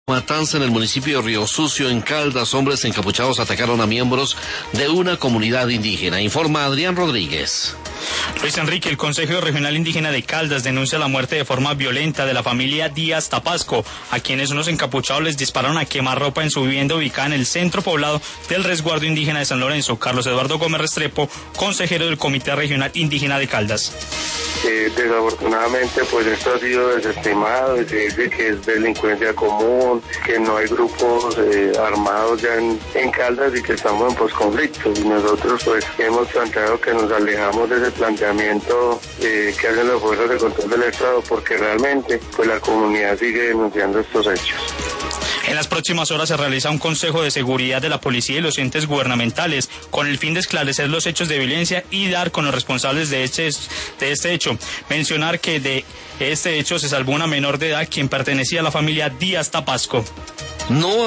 Matanza en el municipio de Río Sucio, en Caldas. Hombres encapuchados atacaron a miembros de una comunidad indígena. Informa Adrián Rodríguez. Luis Enrique, el Consejo Regional Indígena de Caldas denuncia la muerte de forma violenta de la familia Díaz Tapasco, a quienes unos encapuchados les dispararon a quemarropa en su vivienda ubicada en el centro poblado del resguardo indígena de San Lorenzo. Carlos Eduardo Gómez Restrepo, consejero del Comité Regional Indígena de Caldas. Desafortunadamente, pues esto ha sido desestimado, dice que es delincuencia común, que no hay grupos armados ya en Caldas y que estamos en posconflicto. Y nosotros pues hemos planteado que nos alejamos de ese planteamiento que hacen las fuerzas de control del Estado, porque realmente pues la comunidad sigue denunciando estos hechos. En las próximas horas se realiza un consejo de seguridad de la policía y los entes gubernamentales con el fin de esclarecer los hechos de violencia y dar con los responsables de este hecho. Mencionar que de este hecho se salvó una menor de edad quien pertenecía a la familia Díaz Tapasco. No